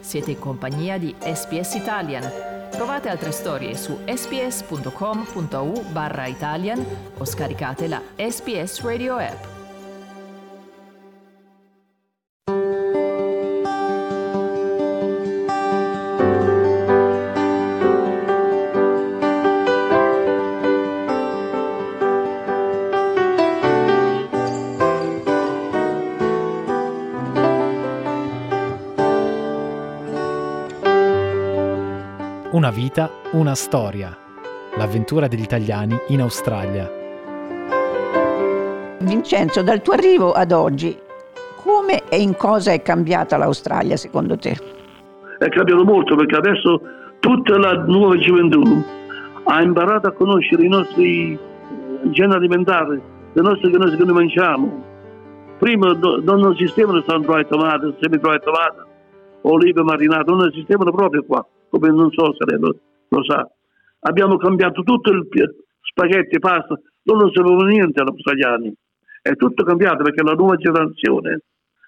Siete in compagnia di SBS Italian. Trovate altre storie su sbs.com.au/Italian o scaricate la SBS Radio app. Una vita, una storia. L'avventura degli italiani in Australia. Vincenzo, dal tuo arrivo ad oggi, come e in cosa è cambiata l'Australia secondo te? È cambiato molto, perché adesso tutta la nuova gioventù ha imparato a conoscere i nostri generi alimentari, le nostre cose che noi mangiamo. Prima non esistevano sandrai tomate, semi-dry tomate, olive marinate, non esistevano proprio qua, come non so se lei lo sa. Abbiamo cambiato tutto il spaghetti, pasta, non sapevano niente agli australiani. È tutto cambiato perché la nuova generazione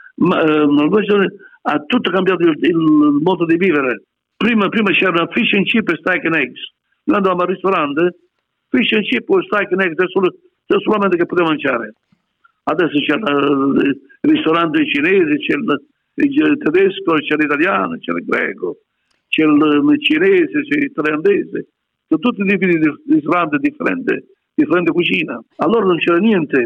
ha tutto cambiato il modo di vivere. Prima c'era fish and chip e steak and eggs. Noi andavamo al ristorante, fish and chip o steak and eggs, è solamente che poteva mangiare. Adesso c'è il ristorante cinese, c'è il tedesco, c'è l'italiano, c'è il greco, c'è il cinese, c'è l'italianese. Sono tutti tipi di ristoranti differente cucina. Allora non c'era niente.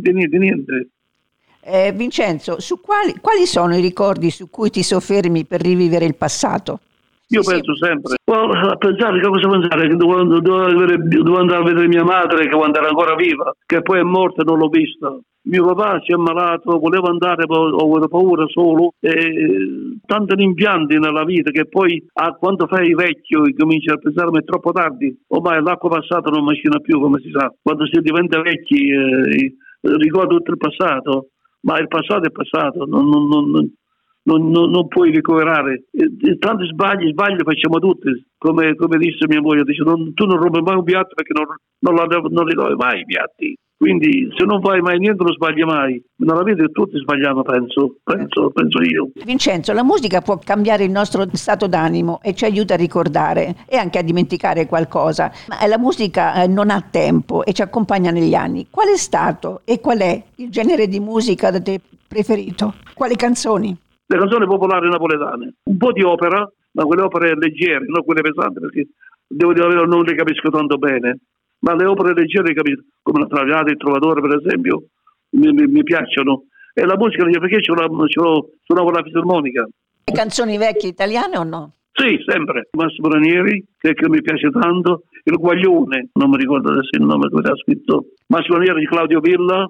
Vincenzo, su quali sono i ricordi su cui ti soffermi per rivivere il passato? Io penso sempre a pensare che cosa pensare, che devo andare a vedere mia madre che quando era ancora viva, che poi è morta e non l'ho vista. Mio papà si è ammalato, volevo andare, ho avuto paura solo, e tanti rimpianti nella vita che poi quando fai vecchio e cominci a pensare ma è troppo tardi, ormai l'acqua passata non macina più, come si sa. Quando si diventa vecchi ricordo tutto il passato, ma il passato è passato, non puoi recuperare. Tanti sbagli facciamo tutti, come disse mia moglie, dice, tu non rompi mai un piatto perché non ritrovi mai i piatti. Quindi se non fai mai niente non sbagli mai. Nella vita tutti sbagliamo, penso io. Vincenzo, la musica può cambiare il nostro stato d'animo e ci aiuta a ricordare e anche a dimenticare qualcosa, ma la musica non ha tempo e ci accompagna negli anni. Qual è stato e qual è il genere di musica da te preferito? Quali canzoni? Le canzoni popolari napoletane, un po' di opera, ma quelle opere leggere, non quelle pesanti, perché devo dire non le capisco tanto bene, ma le opere leggere capisco, come la Traviata, il Trovatore per esempio, mi piacciono. E la musica perché suonavo la fisarmonica. Le canzoni vecchie italiane o no? Sì, sempre. Massimo Ranieri, che mi piace tanto, il Guaglione, non mi ricordo adesso il nome che ha scritto, Massimo Ranieri di Claudio Villa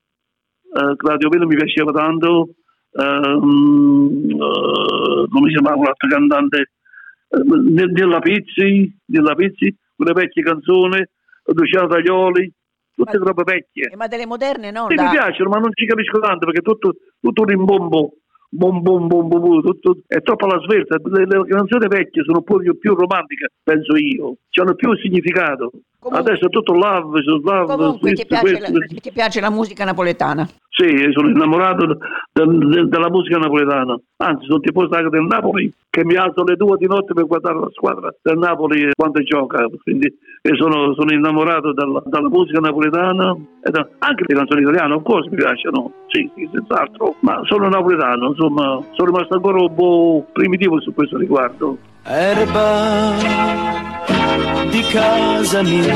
mi piaceva tanto. Come si chiamava un altro cantante, Della Pizzi, quelle vecchie canzoni, Luciano Taglioli, tutte robe vecchie. Ma delle moderne no? Sì, mi piacciono, ma non ci capisco tanto perché tutto un rimbombo, tutto, è troppo alla svelta. Le canzoni vecchie sono più romantiche, penso io, hanno più significato. Comunque, adesso è tutto love. Comunque ti piace la musica napoletana? Sì, sono innamorato della musica napoletana. Anzi, sono tifoso anche del Napoli, che mi alzo alle 2 di notte per guardare la squadra del Napoli quando gioca. Quindi sono innamorato dalla musica napoletana e anche le canzoni italiane, of course, mi piacciono. Sì, senz'altro. Ma sono napoletano, insomma, sono rimasto ancora un po' primitivo su questo riguardo. Erba di casa mia,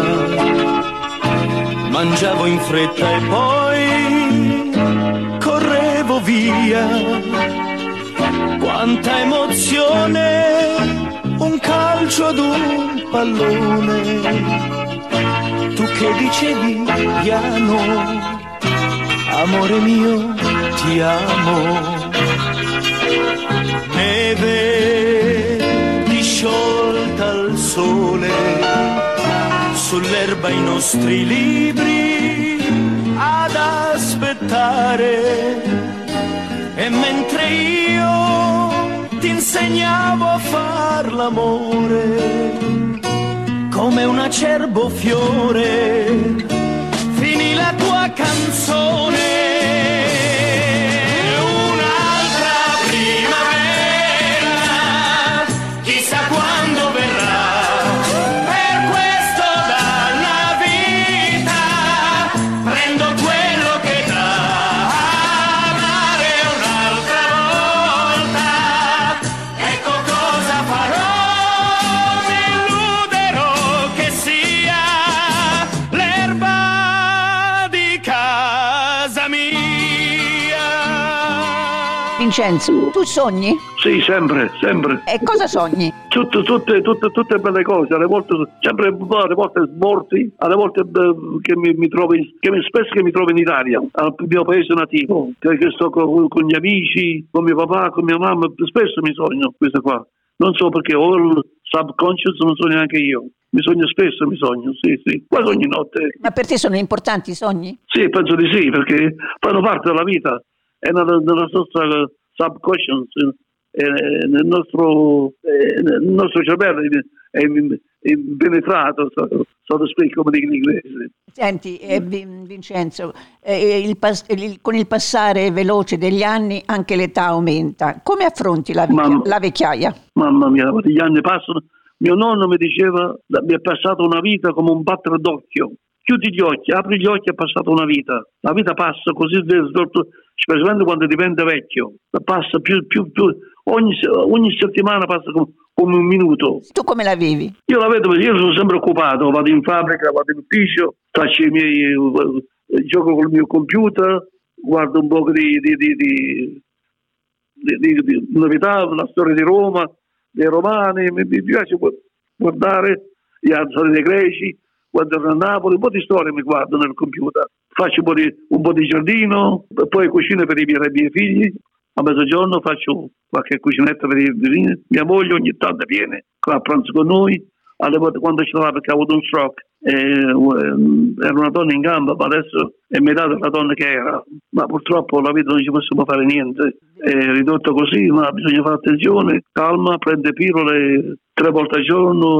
mangiavo in fretta e poi correvo via. Quanta emozione, un calcio ad un pallone. Tu che dicevi piano, amore mio, ti amo. Neve disciolta al sole, sull'erba i nostri libri ad aspettare, e mentre io ti insegnavo a far l'amore come un acerbo fiore, finì la tua canzone. Un'altra primavera Vincenzo, tu sogni? Sì, sempre. E cosa sogni? Tutte belle cose, alle volte alle volte morti, alle volte che mi trovo spesso che mi trovo in Italia, al mio paese nativo, che sto con gli amici, con mio papà, con mia mamma, spesso mi sogno questo qua. Non so perché ho il subconscious, non sogno neanche io. Mi sogno spesso, sì. Quasi ogni notte. Ma per te sono importanti i sogni? Sì, penso di sì, perché fanno parte della vita. È nella nostra subconscious, nel nostro cervello è penetrato, so to speak, come dicono in inglese. Senti, Vincenzo, con il passare veloce degli anni anche l'età aumenta. Come affronti la vecchiaia? Mamma mia, gli anni passano. Mio nonno mi diceva, mi è passata una vita come un battere d'occhio. Chiudi gli occhi, apri gli occhi, è passata una vita. La vita passa così, specialmente quando diventa vecchio. Passa più ogni settimana passa come un minuto. Tu come la vivi? Io la vedo, io sono sempre occupato, vado in fabbrica, vado in ufficio, faccio gioco col mio computer, guardo un po' di novità, la storia di Roma, dei romani, mi piace guardare gli storie dei greci, quando ero a Napoli, un po' di storie mi guardo nel computer, faccio un po' di giardino, poi cucino per i miei figli, a mezzogiorno faccio qualche cucinetta per mia moglie, ogni tanto viene qua a pranzo con noi, alle volte quando ce l'ha perché ha avuto un stroke, era una donna in gamba, ma adesso è metà della donna che era, ma purtroppo la vita non ci possiamo fare niente, è ridotto così, ma bisogna fare attenzione, calma, prende pillole 3 volte al giorno,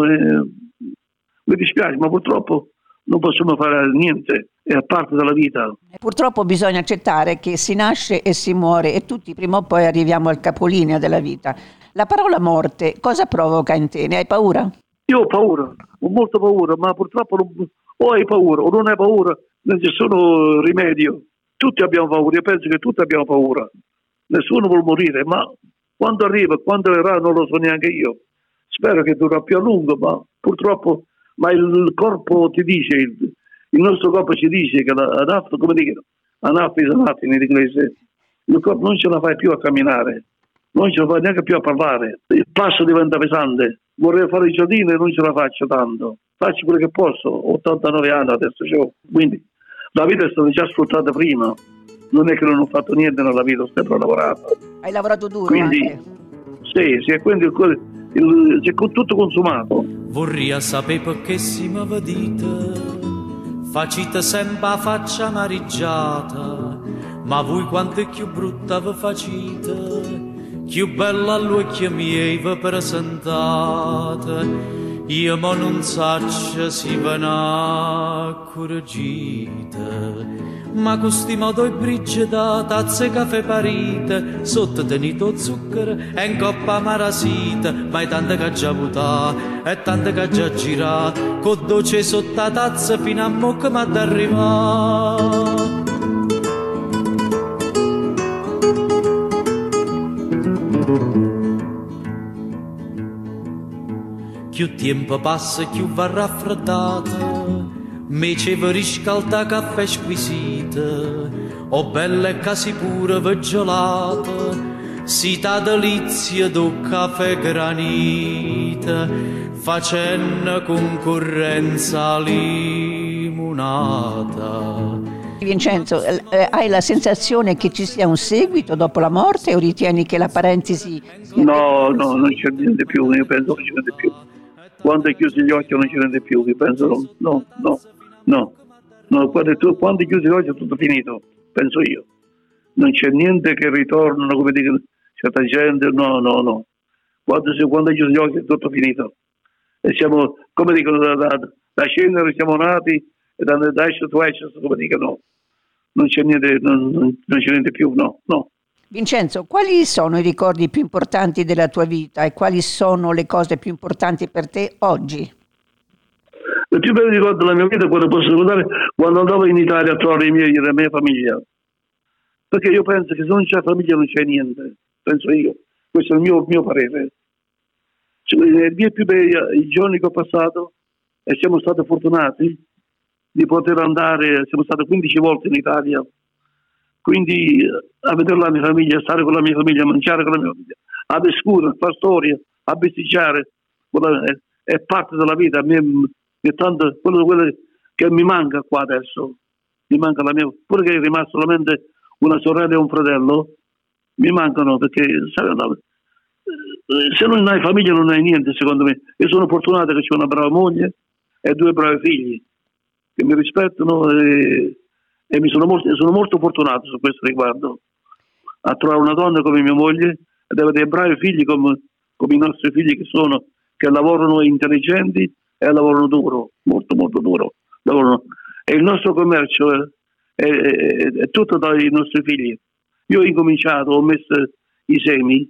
mi dispiace, ma purtroppo non possiamo fare niente, è parte della vita. Purtroppo bisogna accettare che si nasce e si muore e tutti prima o poi arriviamo al capolinea della vita. La parola morte cosa provoca in te? Ne hai paura? Io ho paura, ho molta paura, ma purtroppo o hai paura o non hai paura, non c'è solo rimedio. Tutti abbiamo paura, io penso che tutti abbiamo paura. Nessuno vuole morire, ma quando arriva, quando verrà non lo so neanche io. Spero che durerà più a lungo, ma purtroppo il corpo ti dice, il nostro corpo ci dice che come dicono, enough is enough in inglese. Il corpo non ce la fai più a camminare, non ce la fai neanche più a parlare. Il passo diventa pesante. Vorrei fare il giardino e non ce la faccio tanto. Faccio quello che posso, 89 anni adesso c'ho. Quindi la vita è stata già sfruttata prima. Non è che non ho fatto niente nella vita, ho sempre lavorato. Hai lavorato duro quindi, anche? Sì, quindi c'è tutto consumato. Vorrei sapere perché si mi vedete, facite sempre la faccia amareggiata, ma voi quanto è più brutta vi facite, più bella all'occhio miei vi presentate. Io ma non saccio si ve n'accorgite, ma con sti modo e brigge da tazze caffè parite, sotto tenito zucchero e in coppa marasita, ma è tante che già votà e tante che già girata, con dolce sotto la tazza fino a mo' che m'ha d'arrivare. Più tempo passa, più va raffreddata, invece vi riscalda caffè squisita, o belle casi pure veggiolata, si ta delizia do caffè granita, facendo concorrenza limonata. Vincenzo, hai la sensazione che ci sia un seguito dopo la morte o ritieni che la parentesi... No, non c'è niente più, io penso che non c'è niente più. Quando hai chiuso gli occhi non c'è niente più, io penso no. Quando chiusi gli occhi è tutto finito, penso io. Non c'è niente che ritorna, come dicono certa gente, no. Quando hai chiuso gli occhi è tutto finito. E siamo, come dicono, da cenere siamo nati e da ashes to ashes, come dicono. Non c'è niente più, no. Vincenzo, quali sono i ricordi più importanti della tua vita e quali sono le cose più importanti per te oggi? Il più bello ricordo della mia vita è quello che posso ricordare quando andavo in Italia a trovare la mia famiglia. Perché io penso che se non c'è famiglia non c'è niente, penso io. Questo è il mio parere. I giorni che ho passato e siamo stati fortunati di poter andare, siamo stati 15 volte in Italia. quindi a vedere la mia famiglia, stare con la mia famiglia, mangiare con la mia famiglia, a discutere, fare storie, a bisticciare, è parte della vita. A me è tanto quello che mi manca qua adesso, mi manca la mia, pure che è rimasto solamente una sorella e un fratello, mi mancano, perché se non hai famiglia non hai niente, secondo me. Io sono fortunato che ho una brava moglie e 2 bravi figli che mi rispettano, e sono molto fortunato su questo riguardo, a trovare una donna come mia moglie ed avere dei bravi figli come i nostri figli, che lavorano intelligenti e lavorano duro, molto molto duro lavorano. E il nostro commercio è tutto dai nostri figli. Io ho incominciato, ho messo i semi,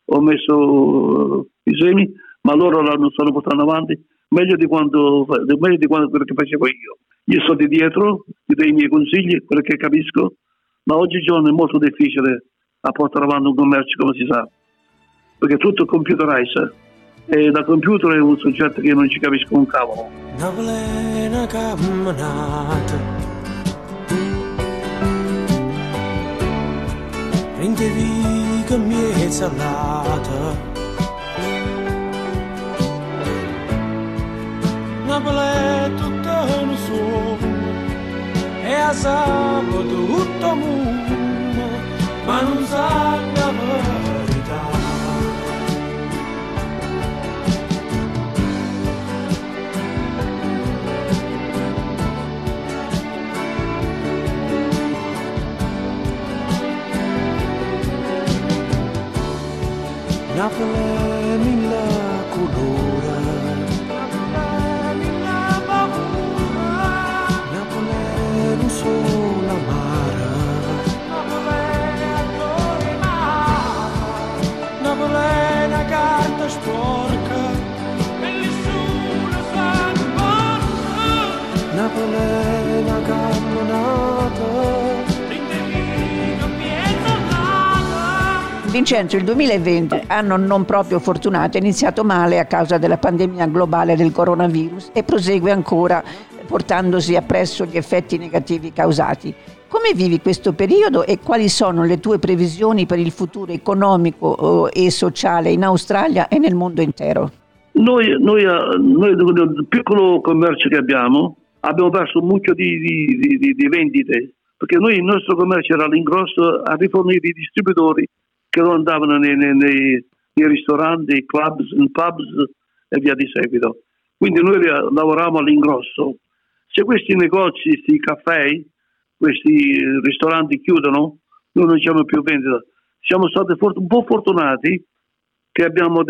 ma loro lo stanno portando avanti meglio di quello che facevo io. Io sto di dietro, ti do i miei consigli, quello che capisco, ma oggigiorno è molto difficile a portare avanti un commercio, come si sa, perché tutto è computerized, e da computer è un soggetto che io non ci capisco un cavolo. Una plena camminata, prendevi che mi è salata, Napoli tutto un sogno e a sabato tutto mondo, ma non sa la verità. Napoli mille colore, sola mare, Napoli è una carta sporca e nessuno sa di porta, Napoli è una camminata. Vincenzo, il 2020, anno non proprio fortunato, è iniziato male a causa della pandemia globale del coronavirus e prosegue ancora, portandosi appresso gli effetti negativi causati. Come vivi questo periodo e quali sono le tue previsioni per il futuro economico e sociale in Australia e nel mondo intero? Noi nel piccolo commercio che abbiamo perso molto di vendite, perché il nostro commercio era all'ingrosso a rifornire i distributori che non andavano nei ristoranti, clubs, pubs e via di seguito. Quindi noi lavoravamo all'ingrosso. Se questi negozi, questi caffè, questi ristoranti chiudono, noi non abbiamo più vendita. Siamo stati un po' fortunati che abbiamo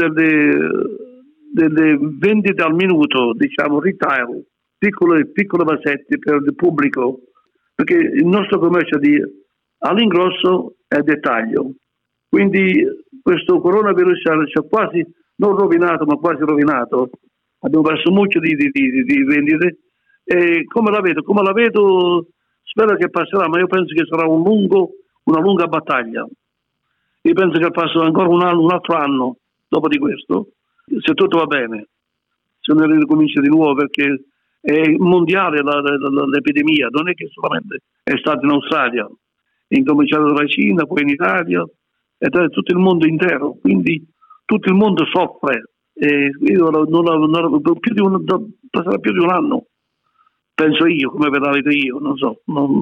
delle vendite al minuto, diciamo retail, piccole vasetti per il pubblico, perché il nostro commercio all'ingrosso è dettaglio. Quindi questo coronavirus ci ha quasi, non rovinato, ma quasi rovinato. Abbiamo perso molto di vendite. E come la vedo, spero che passerà, ma io penso che sarà una lunga battaglia. Io penso che passerà ancora un altro anno dopo di questo, se tutto va bene, se non ricomincia di nuovo, perché è mondiale l'epidemia, non è che solamente è stata in Australia, è incominciato dalla Cina, poi in Italia, e da tutto il mondo intero, quindi tutto il mondo soffre. E io passerà più di un anno, penso io, come ve la vedo io, non so,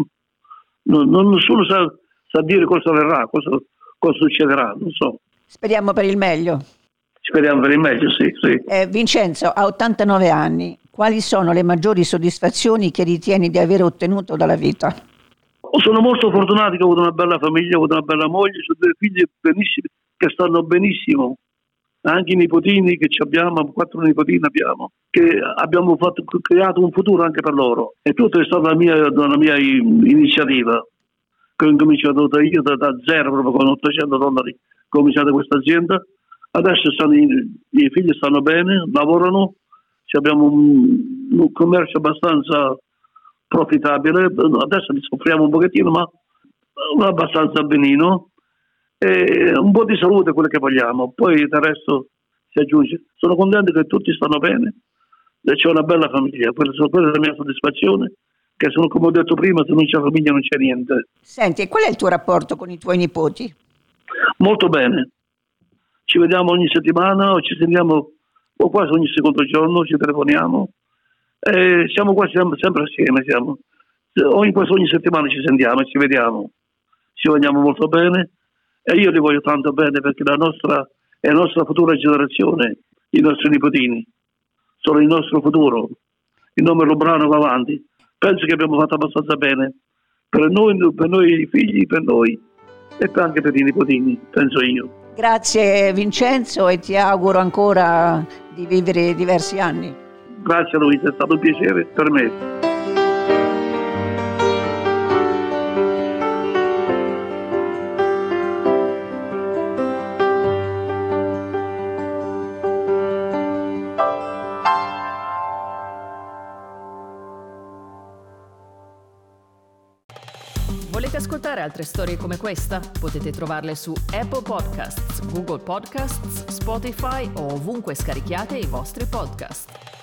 nessuno sa dire cosa verrà, cosa succederà, non so. Speriamo per il meglio. Speriamo per il meglio, sì. Vincenzo, a 89 anni, quali sono le maggiori soddisfazioni che ritieni di aver ottenuto dalla vita? Sono molto fortunato che ho avuto una bella famiglia, ho avuto una bella moglie, ho 2 figli benissimi, che stanno benissimo. Anche i nipotini che abbiamo, 4 nipotini abbiamo, che abbiamo creato un futuro anche per loro. E tutto è stata la mia iniziativa, che ho incominciato io da zero, proprio con $800, ho cominciato questa azienda. Adesso i figli stanno bene, lavorano, abbiamo un commercio abbastanza profitabile, adesso li soffriamo un pochettino, ma abbastanza benino. E un po' di salute è quello che vogliamo, poi il resto si aggiunge. Sono contento che tutti stanno bene e c'è una bella famiglia, quella è la mia soddisfazione, che sono, come ho detto prima, se non c'è famiglia non c'è niente. Senti, e qual è il tuo rapporto con i tuoi nipoti? Molto bene, ci vediamo ogni settimana, o ci sentiamo o quasi ogni secondo giorno, ci telefoniamo, e siamo quasi sempre assieme, quasi ogni settimana ci sentiamo e ci vogliamo molto bene, e io li voglio tanto bene, perché è la nostra futura generazione, i nostri nipotini sono il nostro futuro, il nome Lubrano va avanti. Penso che abbiamo fatto abbastanza bene per noi figli, per noi e anche per i nipotini, penso io. Grazie Vincenzo, e ti auguro ancora di vivere diversi anni. Grazie Luisa, è stato un piacere per me. Volete ascoltare altre storie come questa? Potete trovarle su Apple Podcasts, Google Podcasts, Spotify o ovunque scarichiate i vostri podcast.